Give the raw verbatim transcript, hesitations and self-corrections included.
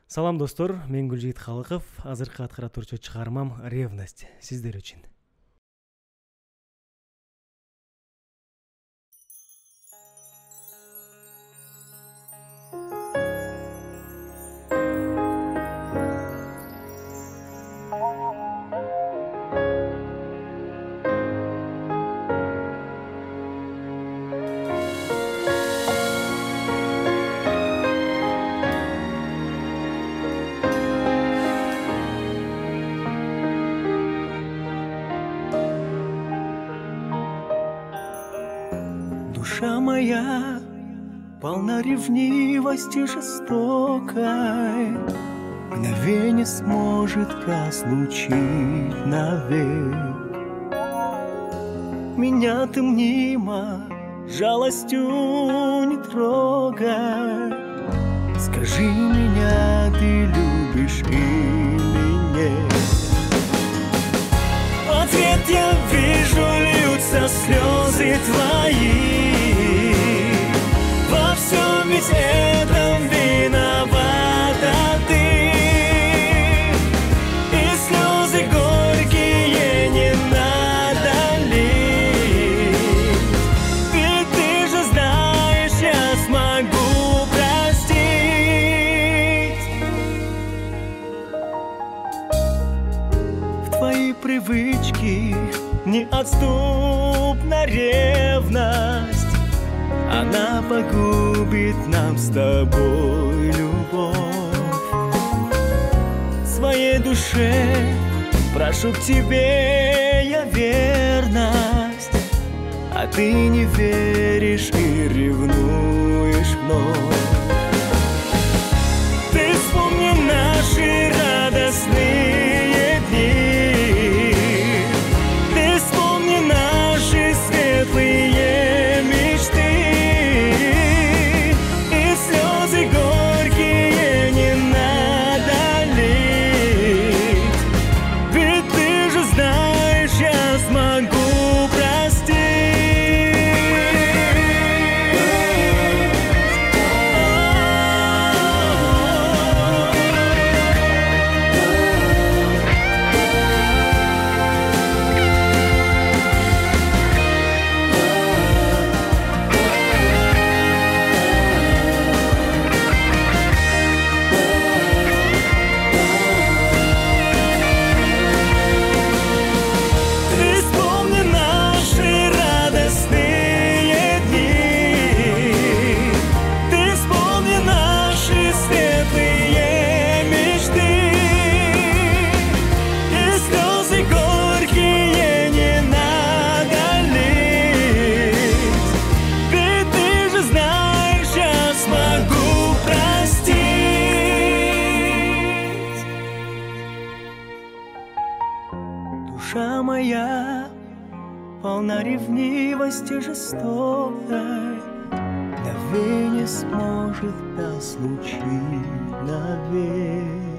Салам достор, мен Гүлжигит Халыков. Азыркы аткара турчу чыгармам «Ревность» сиздер үчүн. Душа моя полна ревнивости жестокой, мгновенье сможет разлучить навек. Меня ты мнимо жалостью не трогай. Скажи, меня ты любишь или нет? В ответ я вижу, льются слезы твои. Во всем ведь этом виновата ты. И слезы горькие не надо лить. Ведь ты же знаешь, я смогу простить. В твои привычки неотступна ревность. Она погубит нам с тобой любовь. Своей душе прошу к тебе я верность, а ты не веришь и ревнуешь вновь. Ты вспомни наши радостные дни. Ты вспомни наши светлые мечты. Душа моя полна ревнивости жестокой, мгновенье сможет разлучить навек.